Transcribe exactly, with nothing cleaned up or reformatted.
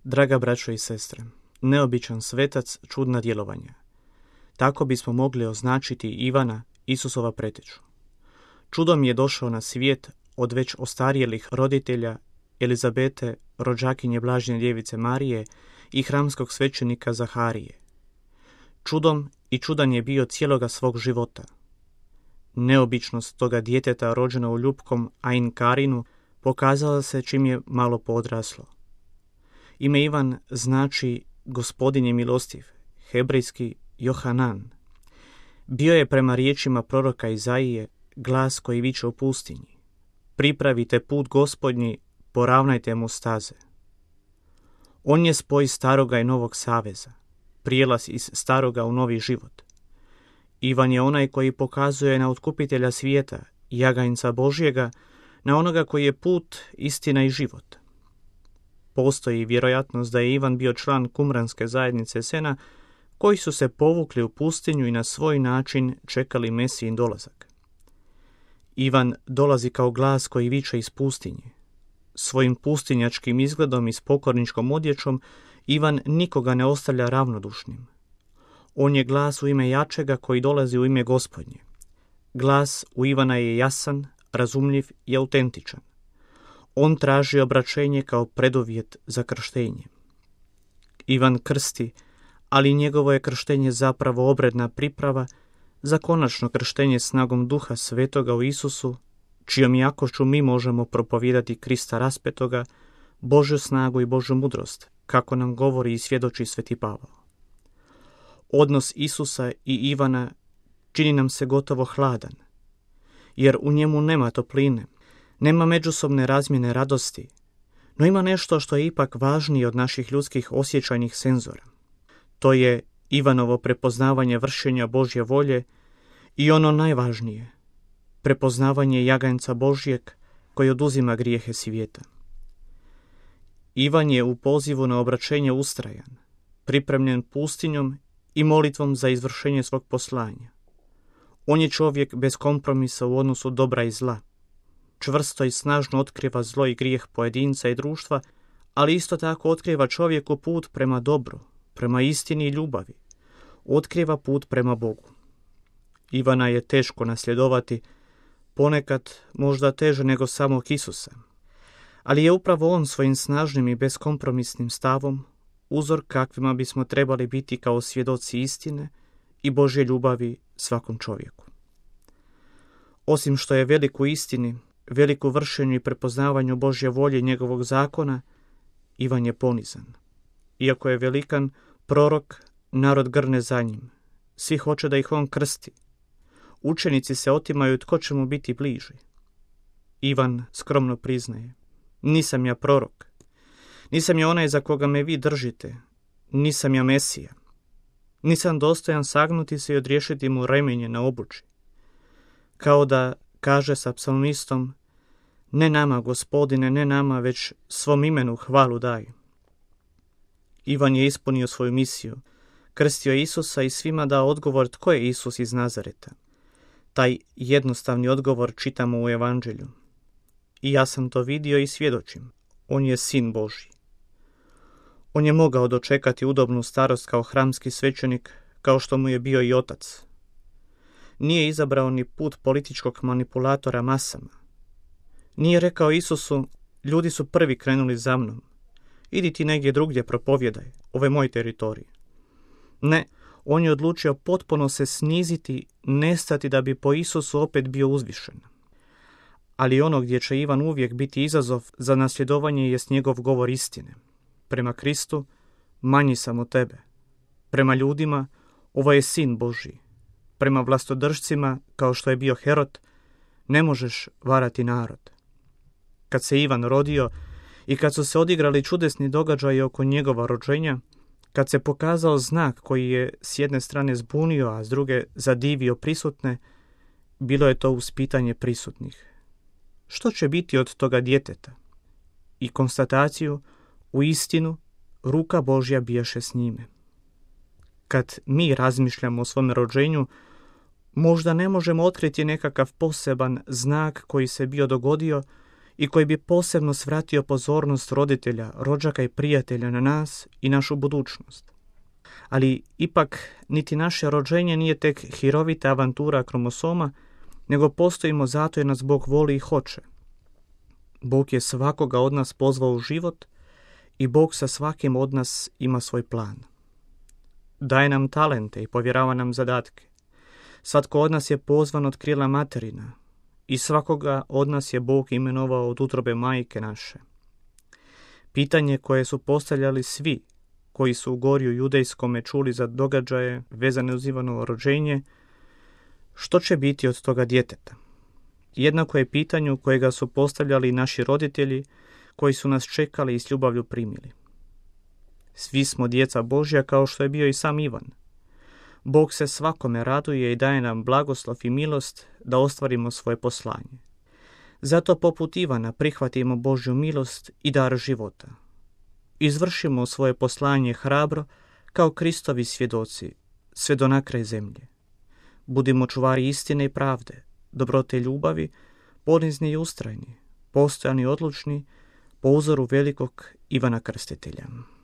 Draga braćo i sestre, neobičan svetac, čudna djelovanja. Tako bismo mogli označiti Ivana, Isusova preteču. Čudom je došao na svijet od već ostarijelih roditelja Elizabete, rođakinje blažene djevice Marije i hramskog svećenika Zaharije. Čudom i čudan je bio cijeloga svog života. Neobičnost toga djeteta rođena u ljupkom Ain Karinu pokazala se čim je malo podraslo. Ime Ivan znači Gospodin je milostiv, hebrejski Johanan. Bio je prema riječima proroka Izaije glas koji viče u pustinji: pripravite put Gospodnji, poravnajte mu staze. On je spoj staroga i novog saveza, prijelaz iz staroga u novi život. Ivan je onaj koji pokazuje na otkupitelja svijeta, jaganjca Božjega, na onoga koji je put, istina i život. Postoji vjerojatnost da je Ivan bio član kumranske zajednice Sena, koji su se povukli u pustinju i na svoj način čekali Mesijin dolazak. Ivan dolazi kao glas koji viče iz pustinje. Svojim pustinjačkim izgledom i s pokorničkom odjećom Ivan nikoga ne ostavlja ravnodušnim. On je glas u ime jačega koji dolazi u ime Gospodnje. Glas u Ivana je jasan, razumljiv i autentičan. On traži obraćenje kao preduvjet za krštenje. Ivan krsti, ali njegovo je krštenje zapravo obredna priprava za konačno krštenje snagom Duha Svetoga u Isusu, čijom jakošću mi možemo propovijedati Krista raspetoga, Božju snagu i Božju mudrost, kako nam govori i svjedoči Sveti Pavao. Odnos Isusa i Ivana čini nam se gotovo hladan, jer u njemu nema topline, nema međusobne razmjene radosti, no ima nešto što je ipak važnije od naših ljudskih osjećajnih senzora. To je Ivanovo prepoznavanje vršenja Božje volje i ono najvažnije, prepoznavanje jaganjca Božjeg koji oduzima grijehe svijeta. Ivan je u pozivu na obraćenje ustrajan, pripremljen pustinjom i molitvom za izvršenje svog poslanja. On je čovjek bez kompromisa u odnosu dobra i zla. Čvrsto i snažno otkriva zlo i grijeh pojedinca i društva, ali isto tako otkriva čovjeku put prema dobru, prema istini i ljubavi. Otkriva put prema Bogu. Ivana je teško nasljedovati, ponekad možda teže nego samog Isusa, ali je upravo on svojim snažnim i beskompromisnim stavom uzor kakvima bismo trebali biti kao svjedoci istine i Božje ljubavi svakom čovjeku. Osim što je velik u istini, velik u vršenju i prepoznavanju Božje volje i njegovog zakona, Ivan je ponizan. Iako je velikan prorok, narod grne za njim. Svi hoće da ih on krsti. Učenici se otimaju tko će mu biti bliži. Ivan skromno priznaje: nisam ja prorok, nisam ja onaj za koga me vi držite, nisam ja Mesija. Nisam dostojan sagnuti se i odriješiti mu remenje na obući. Kao da kaže sa psalmistom: ne nama, Gospodine, ne nama, već svom imenu hvalu daj. Ivan je ispunio svoju misiju, krstio Isusa i svima dao odgovor tko je Isus iz Nazareta. Taj jednostavni odgovor čitamo u Evanđelju: i ja sam to vidio i svjedočim, on je Sin Božji. On je mogao dočekati udobnu starost kao hramski svećenik, kao što mu je bio i otac. Nije izabrao ni put političkog manipulatora masama. Nije rekao Isusu: ljudi su prvi krenuli za mnom, idi ti negdje drugdje propovjedaj, ovo je moj teritorij. Ne, on je odlučio potpuno se sniziti, nestati da bi po Isusu opet bio uzvišen. Ali ono gdje će Ivan uvijek biti izazov za nasljedovanje jest njegov govor istine. Prema Kristu, manji sam od tebe. Prema ljudima, ovo je Sin Božji. Prema vlastodržcima, kao što je bio Herod, ne možeš varati narod. Kad se Ivan rodio i kad su se odigrali čudesni događaji oko njegova rođenja, kad se pokazao znak koji je s jedne strane zbunio, a s druge zadivio prisutne, bilo je to uspitanje prisutnih. Što će biti od toga djeteta? I konstataciju: u istinu, ruka Božja bijaše s njime. Kad mi razmišljamo o svom rođenju, možda ne možemo otkriti nekakav poseban znak koji se bio dogodio i koji bi posebno svratio pozornost roditelja, rođaka i prijatelja na nas i našu budućnost. Ali ipak niti naše rođenje nije tek hirovita avantura kromosoma, nego postojimo zato jer nas Bog voli i hoće. Bog je svakoga od nas pozvao u život i Bog sa svakim od nas ima svoj plan. Daje nam talente i povjerava nam zadatke. Svatko od nas je pozvan od krila materina i svakoga od nas je Bog imenovao od utrobe majke naše. Pitanje koje su postavljali svi koji su u gorju judejskome čuli za događaje vezane uz Ivanovo rođenje, što će biti od toga djeteta? Jednako je pitanju kojega su postavljali naši roditelji koji su nas čekali i s ljubavlju primili. Svi smo djeca Božja kao što je bio i sam Ivan. Bog se svakome raduje i daje nam blagoslov i milost da ostvarimo svoje poslanje. Zato poput Ivana prihvatimo Božju milost i dar života. Izvršimo svoje poslanje hrabro kao Kristovi svjedoci, sve do na kraj zemlje. Budimo čuvari istine i pravde, dobrote i ljubavi, ponizni i ustrajni, postojani i odlučni, po uzoru velikog Ivana Krstitelja.